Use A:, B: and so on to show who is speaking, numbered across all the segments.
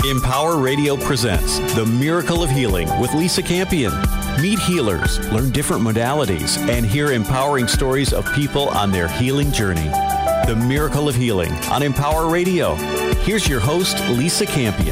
A: Empower Radio presents The Miracle of Healing with Lisa Campion. Meet healers, learn different modalities, and hear empowering stories of people on their healing journey. The Miracle of Healing on Empower Radio. Here's your host, Lisa Campion.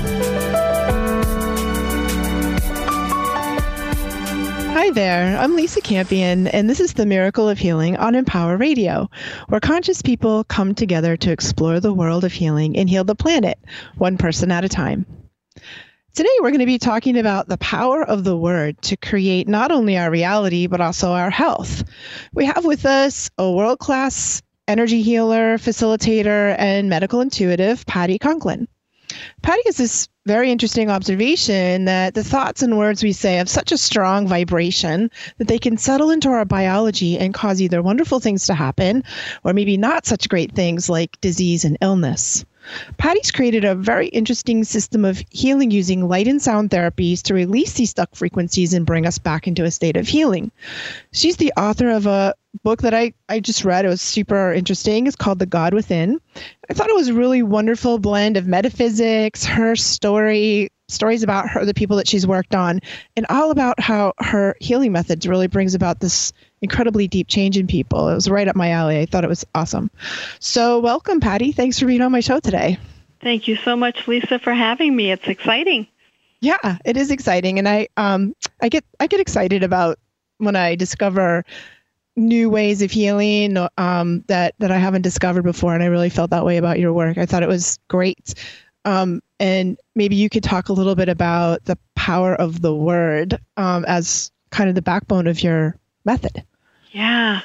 B: Hi there, I'm Lisa Campion, and this is The Miracle of Healing on Empower Radio, where conscious people come together to explore the world of healing and heal the planet, one person at a time. Today, we're going to be talking about the power of the word to create not only our reality, but also our health. We have with us a world-class energy healer, facilitator, and medical intuitive, Patty Conklin. Patty has this very interesting observation that the thoughts and words we say have such a strong vibration that they can settle into our biology and cause either wonderful things to happen or maybe not such great things like disease and illness. Patty's created a very interesting system of healing using light and sound therapies to release these stuck frequencies and bring us back into a state of healing. She's the author of a book that I just read. It was super interesting. It's called The God Within. I thought it was a really wonderful blend of metaphysics, her stories about her, the people that she's worked on, and all about how her healing methods really brings about this incredibly deep change in people. It was right up my alley. I thought it was awesome. So welcome, Patty. Thanks for being on my show today.
C: Thank you so much, Lisa, for having me. It's exciting.
B: Yeah, it is exciting. And I get excited about when I discover new ways of healing that I haven't discovered before. And I really felt that way about your work. I thought it was great. And maybe you could talk a little bit about the power of the word as kind of the backbone of your method.
C: Yeah.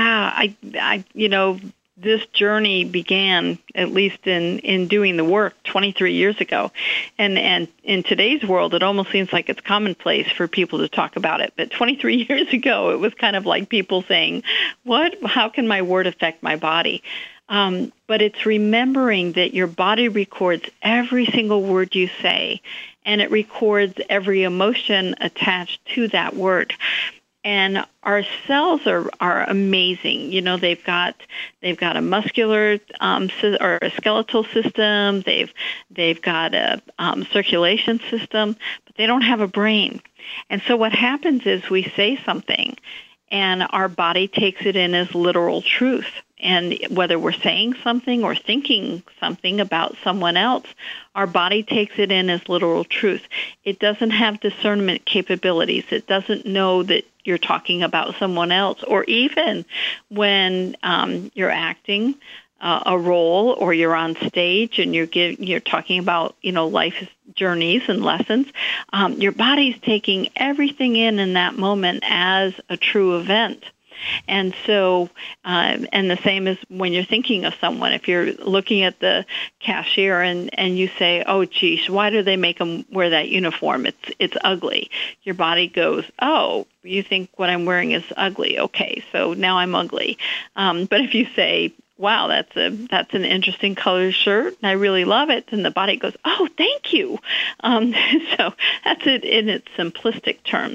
C: I this journey began, at least in doing the work, 23 years ago. And in today's world, it almost seems like it's commonplace for people to talk about it. But 23 years ago, it was kind of like people saying, how can my word affect my body? But it's remembering that your body records every single word you say, and it records every emotion attached to that word. And our cells are amazing. You know, they've got a muscular or a skeletal system. They've got a circulation system, but they don't have a brain. And so what happens is we say something, and our body takes it in as literal truth. And whether we're saying something or thinking something about someone else, our body takes it in as literal truth. It doesn't have discernment capabilities. It doesn't know that you're talking about someone else. Or even when you're acting a role, or you're on stage and you're talking about life journeys and lessons, your body's taking everything in that moment as a true event. And so, and the same as when you're thinking of someone. If you're looking at the cashier and you say, "Oh, geez, why do they make them wear that uniform? It's ugly." Your body goes, "Oh, you think what I'm wearing is ugly? Okay, so now I'm ugly." But if you say, "Wow, that's an interesting colored shirt, and I really love it," and the body goes, "Oh, thank you." So that's it in its simplistic terms.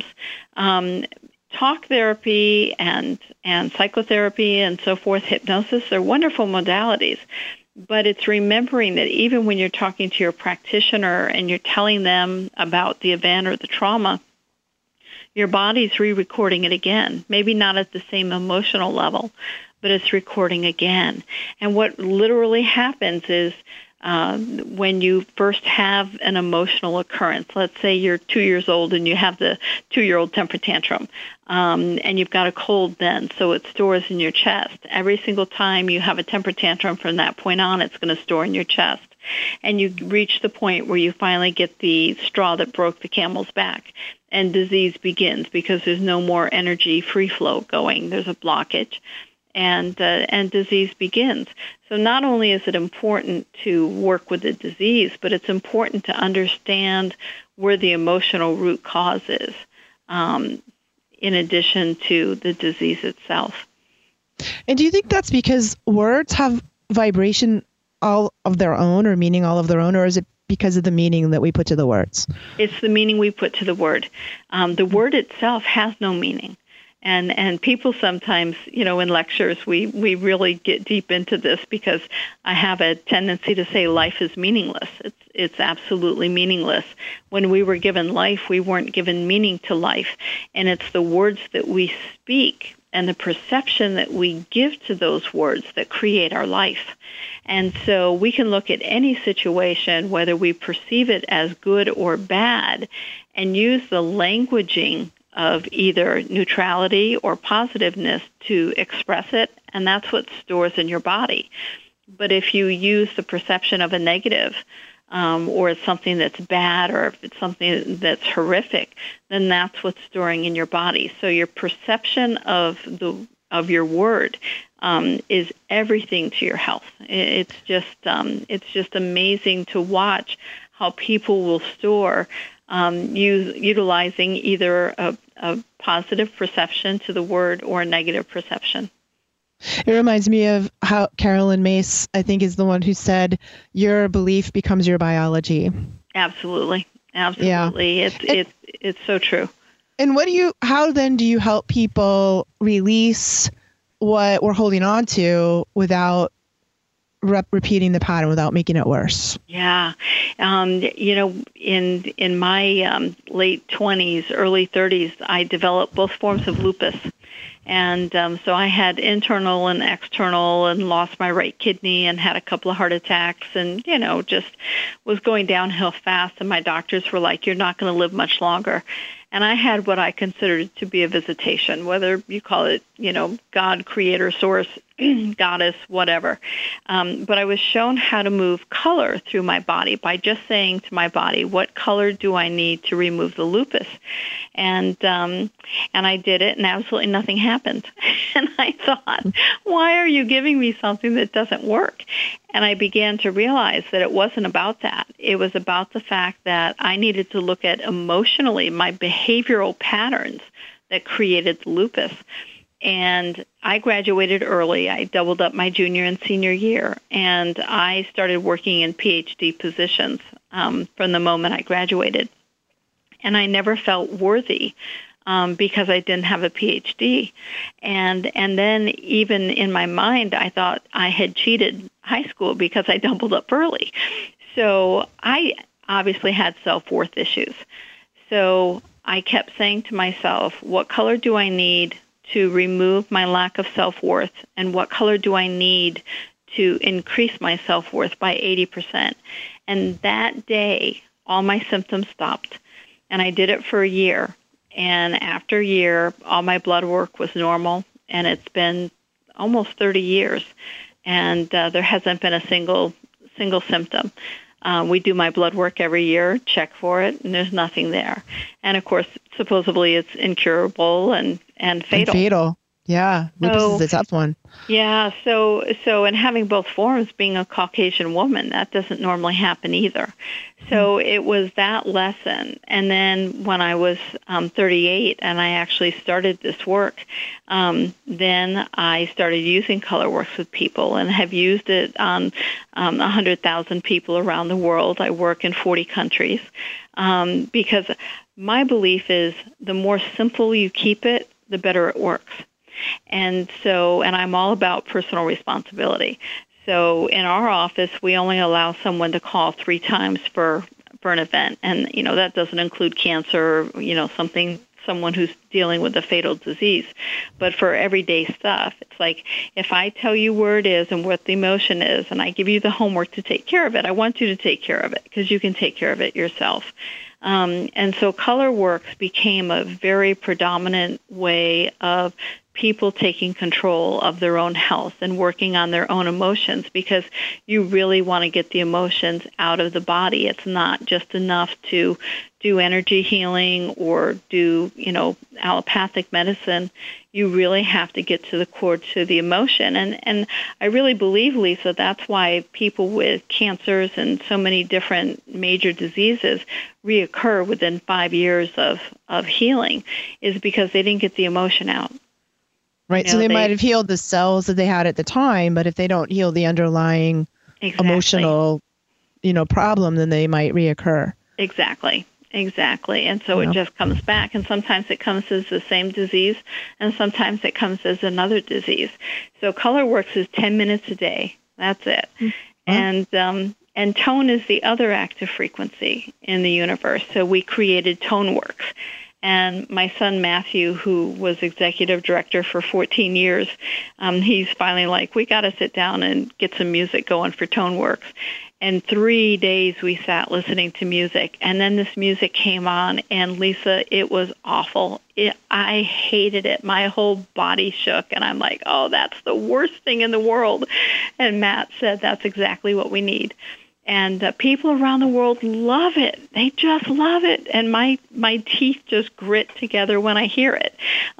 C: Talk therapy and psychotherapy and so forth, hypnosis, are wonderful modalities. But it's remembering that even when you're talking to your practitioner and you're telling them about the event or the trauma, your body's re-recording it again. Maybe not at the same emotional level, but it's recording again. And what literally happens is when you first have an emotional occurrence, let's say you're 2 years old and you have the 2-year-old temper tantrum, and you've got a cold then, so it stores in your chest. Every single time you have a temper tantrum from that point on, it's going to store in your chest. And you reach the point where you finally get the straw that broke the camel's back, and disease begins because there's no more energy free flow going. There's a blockage. And disease begins. So not only is it important to work with the disease, but it's important to understand where the emotional root cause is, in addition to the disease itself.
B: And do you think that's because words have vibration all of their own, or meaning all of their own, or is it because of the meaning that we put to the words?
C: It's the meaning we put to the word. The word itself has no meaning. And people sometimes, in lectures, we really get deep into this because I have a tendency to say life is meaningless. It's absolutely meaningless. When we were given life, we weren't given meaning to life. And it's the words that we speak and the perception that we give to those words that create our life. And so we can look at any situation, whether we perceive it as good or bad, and use the languaging of either neutrality or positiveness to express it, and that's what stores in your body. But if you use the perception of a negative, or it's something that's bad, or if it's something that's horrific, then that's what's storing in your body. So your perception of your word is everything to your health. It's just amazing to watch how people will store utilizing either a positive perception to the word or a negative perception.
B: It reminds me of how Carolyn Myss, I think, is the one who said, your belief becomes your biology.
C: Absolutely. Yeah. It's so true.
B: And how then do you help people release what we're holding on to without repeating the pattern, without making it worse?
C: Yeah. In my late 20s, early 30s, I developed both forms of lupus. And so I had internal and external, and lost my right kidney and had a couple of heart attacks, and, just was going downhill fast. And my doctors were like, you're not going to live much longer. And I had what I considered to be a visitation, whether you call it, God, creator, source, goddess, whatever. But I was shown how to move color through my body by just saying to my body, what color do I need to remove the lupus? And I did it, and absolutely nothing happened. And I thought, why are you giving me something that doesn't work? And I began to realize that it wasn't about that. It was about the fact that I needed to look at emotionally my behavioral patterns that created the lupus. And I graduated early. I doubled up my junior and senior year, and I started working in PhD positions from the moment I graduated. And I never felt worthy because I didn't have a PhD. And then even in my mind, I thought I had cheated high school because I doubled up early. So I obviously had self-worth issues. So I kept saying to myself, what color do I need to remove my lack of self-worth, and what color do I need to increase my self-worth by 80%? And that day, all my symptoms stopped. And I did it for a year. And after a year, all my blood work was normal. And it's been almost 30 years. And there hasn't been a single symptom. We do my blood work every year, check for it, and there's nothing there. And, of course, supposedly it's incurable and fatal.
B: And fatal. Yeah, lupus is a tough one.
C: Yeah, so and having both forms, being a Caucasian woman, that doesn't normally happen either. So it was that lesson. And then when I was 38 and I actually started this work, then I started using ColorWorks with people and have used it on 100,000 people around the world. I work in 40 countries because my belief is the more simple you keep it, the better it works. And I'm all about personal responsibility. So in our office, we only allow someone to call 3 times for an event. And, that doesn't include cancer, someone who's dealing with a fatal disease. But for everyday stuff, it's like, if I tell you where it is and what the emotion is, and I give you the homework to take care of it, I want you to take care of it because you can take care of it yourself. And so ColorWorks became a very predominant way of people taking control of their own health and working on their own emotions, because you really want to get the emotions out of the body. It's not just enough to do energy healing or do, allopathic medicine. You really have to get to the core, to the emotion. And I really believe, Lisa, that's why people with cancers and so many different major diseases reoccur within 5 years of healing, is because they didn't get the emotion out.
B: Right. So they might have healed the cells that they had at the time, but if they don't heal the underlying emotional, problem, then they might reoccur.
C: Exactly. Exactly. And so it just comes back. And sometimes it comes as the same disease, and sometimes it comes as another disease. So ColorWorks is 10 minutes a day. That's it. Mm-hmm. And tone is the other active frequency in the universe. So we created ToneWorks. And my son, Matthew, who was executive director for 14 years, he's finally like, we got to sit down and get some music going for ToneWorks. And 3 days we sat listening to music. And then this music came on, and Lisa, it was awful. I hated it. My whole body shook. And I'm like, oh, that's the worst thing in the world. And Matt said, that's exactly what we need. And people around the world love it. They just love it. And my teeth just grit together when I hear it.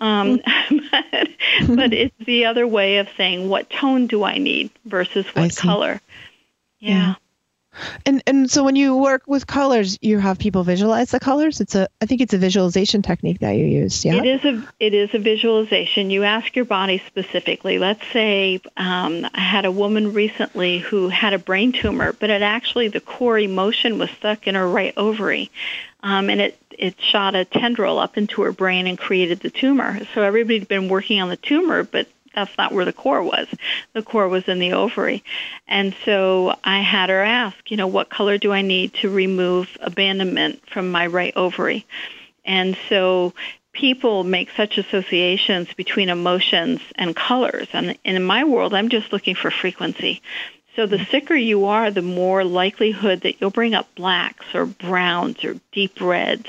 C: But it's the other way of saying, what tone do I need versus what color? Yeah.
B: And so when you work with colors, you have people visualize the colors. I think it's a visualization technique that you use. Yeah.
C: It is a visualization. You ask your body specifically. Let's say I had a woman recently who had a brain tumor, but the core emotion was stuck in her right ovary, and it shot a tendril up into her brain and created the tumor. So everybody'd been working on the tumor, but that's not where the core was. The core was in the ovary. And so I had her ask, what color do I need to remove abandonment from my right ovary? And so people make such associations between emotions and colors. And in my world, I'm just looking for frequency. So the sicker you are, the more likelihood that you'll bring up blacks or browns or deep reds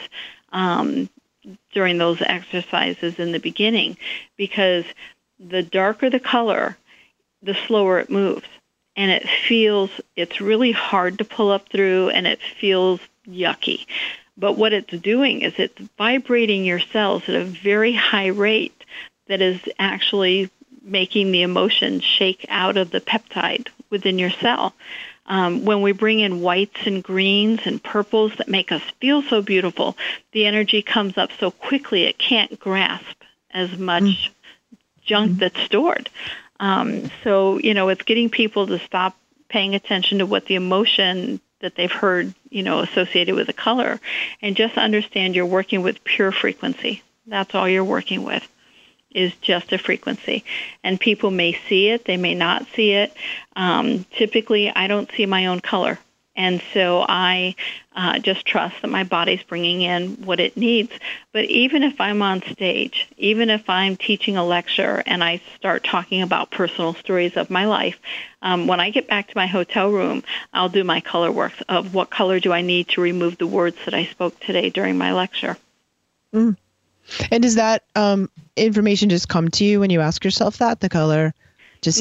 C: during those exercises in the beginning, because the darker the color, the slower it moves. And it's really hard to pull up through, and it feels yucky. But what it's doing is it's vibrating your cells at a very high rate that is actually making the emotion shake out of the peptide within your cell. When we bring in whites and greens and purples that make us feel so beautiful, the energy comes up so quickly it can't grasp as much junk that's stored. So, it's getting people to stop paying attention to what the emotion that they've heard, associated with a color, and just understand you're working with pure frequency. That's all you're working with, is just a frequency. And people may see it, they may not see it. Typically, I don't see my own color. And so I just trust that my body's bringing in what it needs. But even if I'm on stage, even if I'm teaching a lecture and I start talking about personal stories of my life, when I get back to my hotel room, I'll do my color work of what color do I need to remove the words that I spoke today during my lecture.
B: And does that information just come to you when you ask yourself that, the color? Just,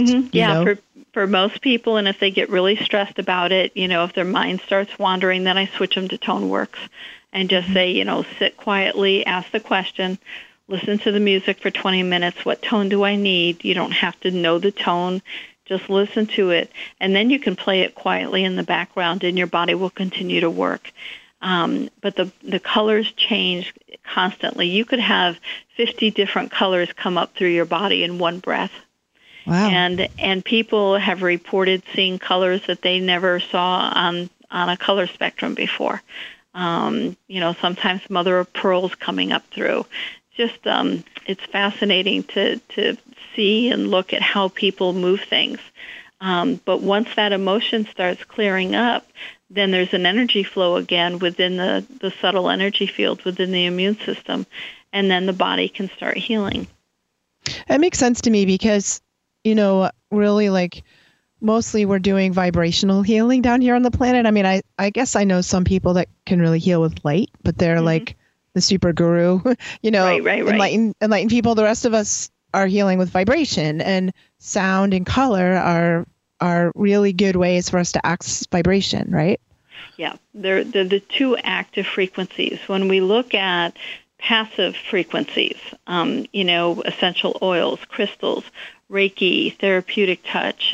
C: For most people, and if they get really stressed about it, if their mind starts wandering, then I switch them to ToneWorks and just say, sit quietly, ask the question, listen to the music for 20 minutes. What tone do I need? You don't have to know the tone. Just listen to it. And then you can play it quietly in the background, and your body will continue to work. But the colors change constantly. You could have 50 different colors come up through your body in one breath.
B: Wow.
C: And people have reported seeing colors that they never saw on a color spectrum before. Sometimes mother of pearls coming up through. Just it's fascinating to see and look at how people move things. But once that emotion starts clearing up, then there's an energy flow again within the subtle energy field within the immune system, and then the body can start healing.
B: That makes sense to me because really mostly we're doing vibrational healing down here on the planet. I mean, I guess I know some people that can really heal with light, but they're like the super guru, right. Enlightened people. The rest of us are healing with vibration, and sound and color are really good ways for us to access vibration, right?
C: Yeah, they're the two active frequencies. When we look at passive frequencies, essential oils, crystals, Reiki, therapeutic touch,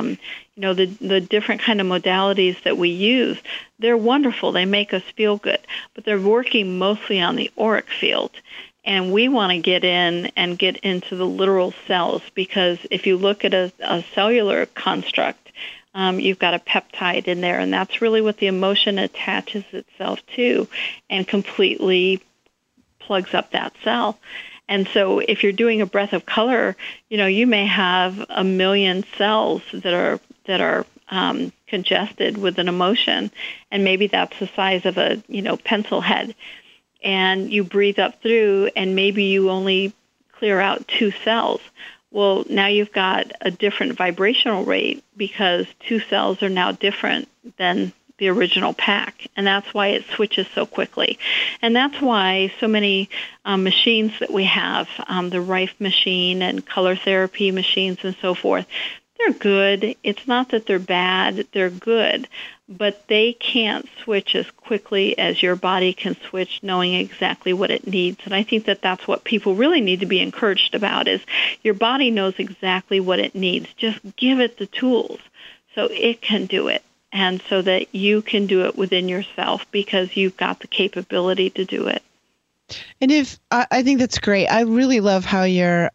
C: the different kind of modalities that we use, they're wonderful. They make us feel good, but they're working mostly on the auric field. And we want to get in and get into the literal cells, because if you look at a cellular construct, you've got a peptide in there, and that's really what the emotion attaches itself to and completely plugs up that cell. And so if you're doing a breath of color, you may have 1 million cells that are congested with an emotion, and maybe that's the size of a pencil head. And you breathe up through, and maybe you only clear out 2 cells. Well, now you've got a different vibrational rate because 2 cells are now different than the original pack, and that's why it switches so quickly. And that's why so many machines that we have, the Rife machine and color therapy machines and so forth, they're good. It's not that they're bad, they're good, but they can't switch as quickly as your body can switch, knowing exactly what it needs. And I think that that's what people really need to be encouraged about, is your body knows exactly what it needs. Just give it the tools so it can do it, and so that you can do it within yourself because you've got the capability to do it.
B: And I think that's great. I really love how you're,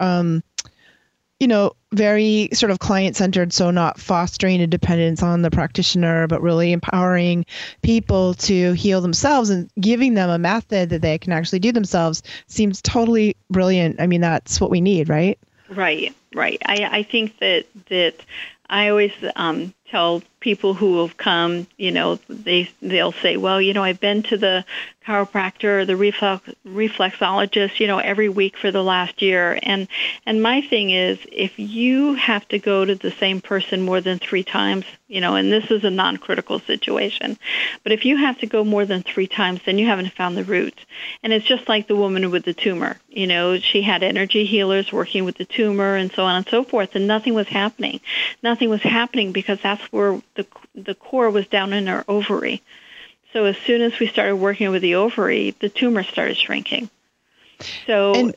B: very sort of client-centered, so not fostering a dependence on the practitioner, but really empowering people to heal themselves and giving them a method that they can actually do themselves seems totally brilliant. I mean, that's what we need, right?
C: Right. I think that I always tell people who have come, they'll say, well, I've been to the chiropractor or the reflexologist, every week for the last year. And my thing is, if you have to go to the same person more than 3 times, and this is a non-critical situation, but if you have to go more than 3 times, then you haven't found the root. And it's just like the woman with the tumor. She had energy healers working with the tumor and so on and so forth, and nothing was happening. Nothing was happening because that's where the core was down in her ovary. So as soon as we started working with the ovary, the tumor started shrinking. So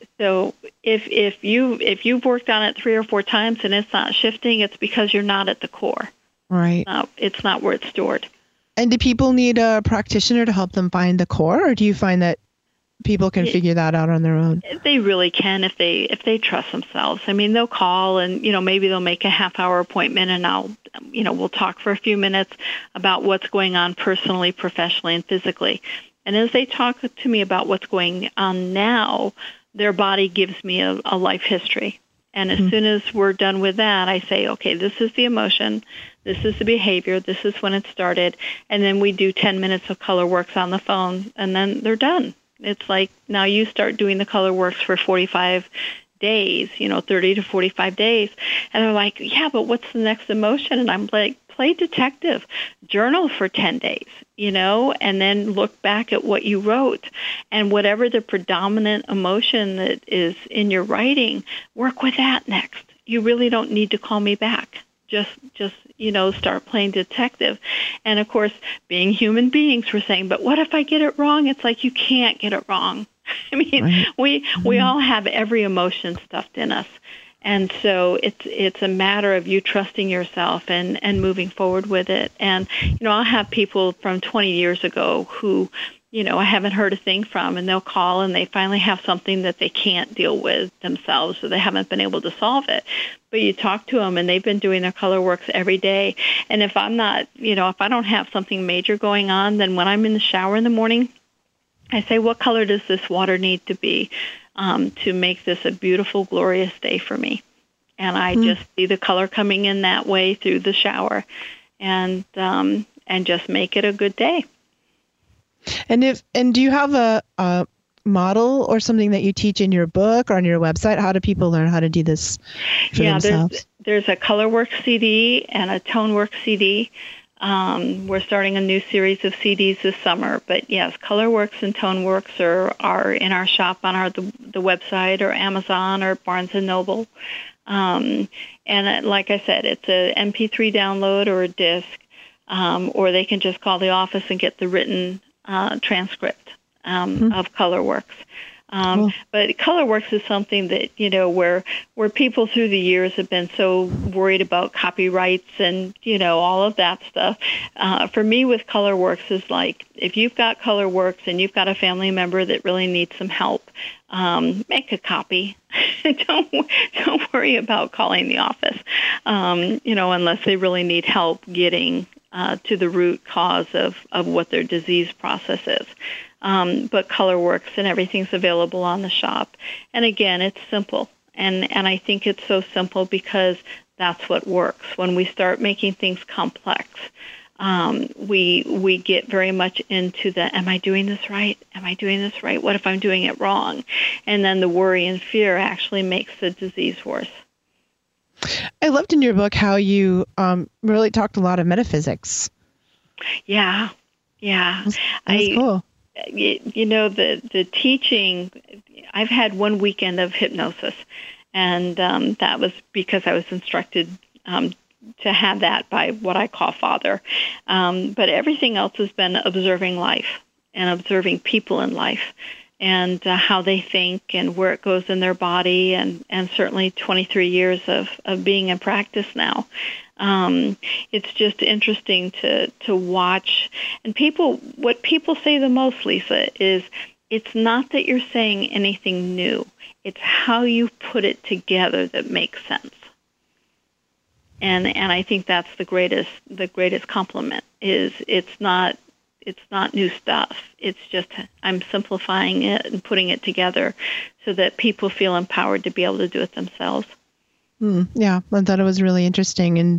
C: if you've worked on it 3 or 4 times and it's not shifting, it's because you're not at the core.
B: Right.
C: It's not where it's stored.
B: And do people need a practitioner to help them find the core, or do you find that people can figure that out on their own?
C: They really can if they trust themselves. I mean, they'll call and, maybe they'll make a half-hour appointment, and we'll talk for a few minutes about what's going on personally, professionally, and physically. And as they talk to me about what's going on now, their body gives me a life history. And as soon as we're done with that, I say, okay, this is the emotion, this is the behavior, this is when it started, and then we do 10 minutes of color works on the phone, and then they're done. It's like, now you start doing the color works for 45 days, 30 to 45 days. And they're like, yeah, but what's the next emotion? And I'm like, play detective, journal for 10 days, and then look back at what you wrote. And whatever the predominant emotion that is in your writing, work with that next. You really don't need to call me back. Just start playing detective. And of course, being human beings, we're saying, but what if I get it wrong? It's like, you can't get it wrong. I mean, right. we all have every emotion stuffed in us. And so it's a matter of you trusting yourself and moving forward with it. And, I'll have people from 20 years ago who, I haven't heard a thing from, and they'll call and they finally have something that they can't deal with themselves, so they haven't been able to solve it. But you talk to them and they've been doing their color works every day. And if I'm not, if I don't have something major going on, then when I'm in the shower in the morning, I say, what color does this water need to be to make this a beautiful, glorious day for me? And I just see the color coming in that way through the shower, and just make it a good day.
B: And do you have a model or something that you teach in your book or on your website? How do people learn how to do this for themselves?
C: There's a ColorWorks CD and a ToneWorks CD. We're starting a new series of CDs this summer. But yes, ColorWorks and ToneWorks are in our shop on the website, or Amazon, or Barnes & Noble. And like I said, it's a MP3 download or a disc, or they can just call the office and get the written transcript of ColorWorks. Cool. But ColorWorks is something that, where people through the years have been so worried about copyrights and, all of that stuff. For me with ColorWorks is like, if you've got ColorWorks and you've got a family member that really needs some help, make a copy. don't worry about calling the office, unless they really need help getting to the root cause of what their disease process is. But ColorWorks and everything's available on the shop. And again, it's simple. And I think it's so simple because that's what works. When we start making things complex, we get very much into the, am I doing this right? Am I doing this right? What if I'm doing it wrong? And then the worry and fear actually makes the disease worse.
B: I loved in your book how you really talked a lot of metaphysics.
C: Yeah.
B: That's cool.
C: The teaching, I've had one weekend of hypnosis, and that was because I was instructed to have that by what I call Father. But everything else has been observing life and observing people in life and how they think and where it goes in their body, and certainly 23 years of being in practice now. It's just interesting to watch. And what people say the most, Lisa, is it's not that you're saying anything new. It's how you put it together that makes sense. And I think that's the greatest compliment is it's not new stuff. It's just I'm simplifying it and putting it together so that people feel empowered to be able to do it themselves.
B: Yeah, I thought it was really interesting. And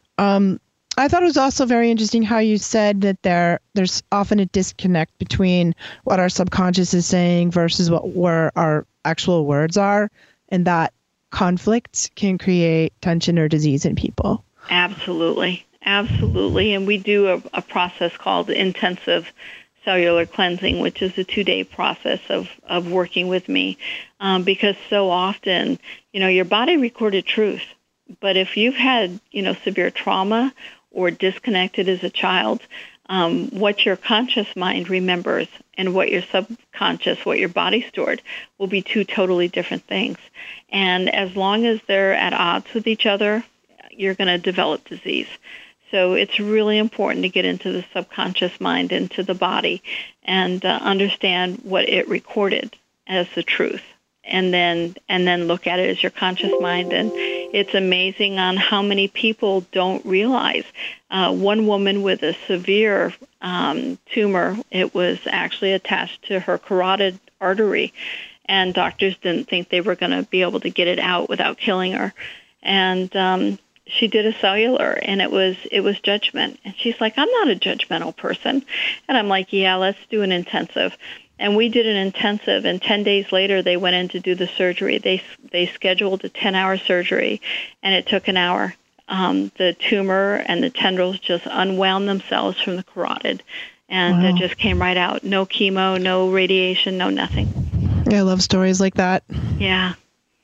B: I thought it was also very interesting how you said that there's often a disconnect between what our subconscious is saying versus where our actual words are, and that conflict can create tension or disease in people.
C: Absolutely. And we do a process called intensive cellular cleansing, which is a 2-day process of working with me, because so often, your body recorded truth. But if you've had, severe trauma or disconnected as a child, what your conscious mind remembers and what your subconscious, what your body stored, will be two totally different things. And as long as they're at odds with each other, you're going to develop disease. So it's really important to get into the subconscious mind, into the body, and understand what it recorded as the truth, and then look at it as your conscious mind. And it's amazing on how many people don't realize. One woman with a severe tumor, it was actually attached to her carotid artery, and doctors didn't think they were going to be able to get it out without killing her. And she did a cellular, and it was judgment. And she's like, I'm not a judgmental person. And I'm like, yeah, let's do an intensive. And we did an intensive, and 10 days later, they went in to do the surgery. They scheduled a 10-hour surgery, and it took an hour. The tumor and the tendrils just unwound themselves from the carotid, and it just came right out. No chemo, no radiation, no nothing.
B: Yeah, I love stories like that.
C: Yeah,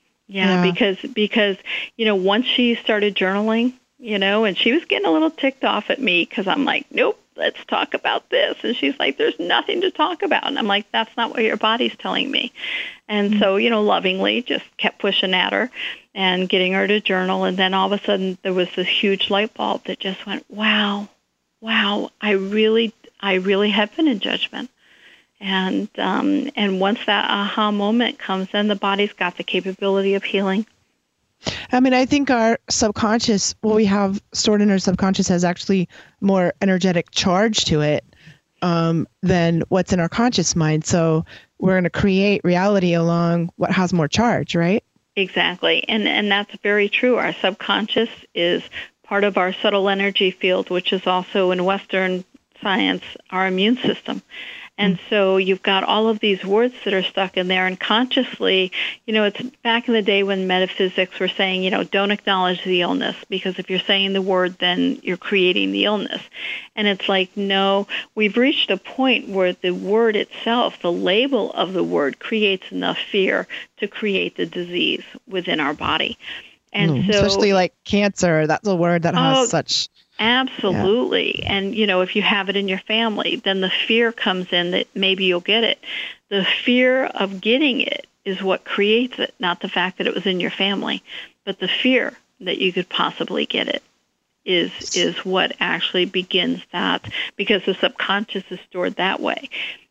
C: because once she started journaling, and she was getting a little ticked off at me because I'm like, nope, let's talk about this. And she's like, there's nothing to talk about. And I'm like, that's not what your body's telling me. And so, lovingly just kept pushing at her and getting her to journal. And then all of a sudden there was this huge light bulb that just went, wow, I really have been in judgment. And once that aha moment comes, then the body's got the capability of healing.
B: I mean, I think our subconscious, what we have stored in our subconscious, has actually more energetic charge to it than what's in our conscious mind. So we're going to create reality along what has more charge, right?
C: Exactly. And that's very true. Our subconscious is part of our subtle energy field, which is also in Western science, our immune system. And so you've got all of these words that are stuck in there, and consciously, it's back in the day when metaphysics were saying, don't acknowledge the illness, because if you're saying the word, then you're creating the illness. And it's like, no, we've reached a point where the word itself, the label of the word, creates enough fear to create the disease within our body. And so,
B: especially like cancer, that's a word that has such...
C: Absolutely. Yeah. And, if you have it in your family, then the fear comes in that maybe you'll get it. The fear of getting it is what creates it, not the fact that it was in your family. But the fear that you could possibly get it is what actually begins that, because the subconscious is stored that way.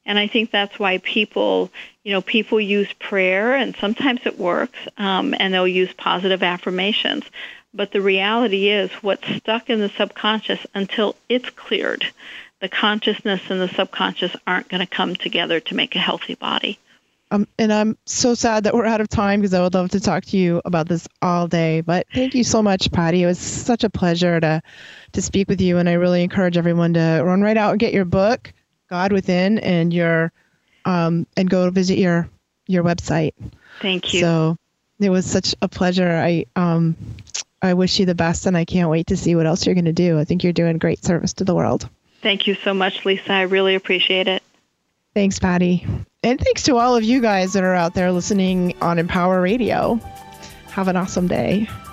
C: And I think that's why people use prayer, and sometimes it works, and they'll use positive affirmations. But the reality is what's stuck in the subconscious, until it's cleared, the consciousness and the subconscious aren't going to come together to make a healthy body.
B: And I'm so sad that we're out of time, because I would love to talk to you about this all day. But thank you so much, Patty. It was such a pleasure to speak with you. And I really encourage everyone to run right out and get your book, God Within, and and go visit your website.
C: Thank you.
B: So it was such a pleasure. I wish you the best, and I can't wait to see what else you're going to do. I think you're doing great service to the world.
C: Thank you so much, Lisa. I really appreciate it.
B: Thanks, Patty. And thanks to all of you guys that are out there listening on Empower Radio. Have an awesome day.